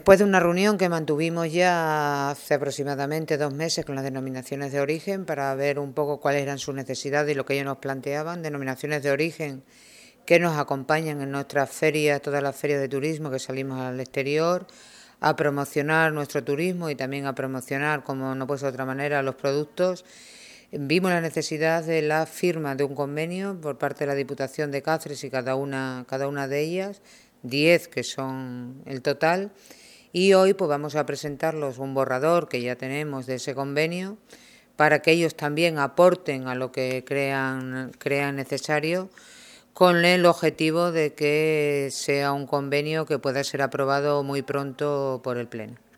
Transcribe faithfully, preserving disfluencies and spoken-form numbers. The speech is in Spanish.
Después de una reunión que mantuvimos ya hace aproximadamente dos meses con las denominaciones de origen para ver un poco cuáles eran sus necesidades y lo que ellos nos planteaban, denominaciones de origen que nos acompañan en nuestras ferias, todas las ferias de turismo que salimos al exterior, a promocionar nuestro turismo y también a promocionar, como no puede ser de otra manera, los productos. Vimos la necesidad de la firma de un convenio por parte de la Diputación de Cáceres y cada una, cada una de ellas, diez que son el total, y hoy pues vamos a presentarles un borrador que ya tenemos de ese convenio para que ellos también aporten a lo que crean, crean necesario, con el objetivo de que sea un convenio que pueda ser aprobado muy pronto por el Pleno.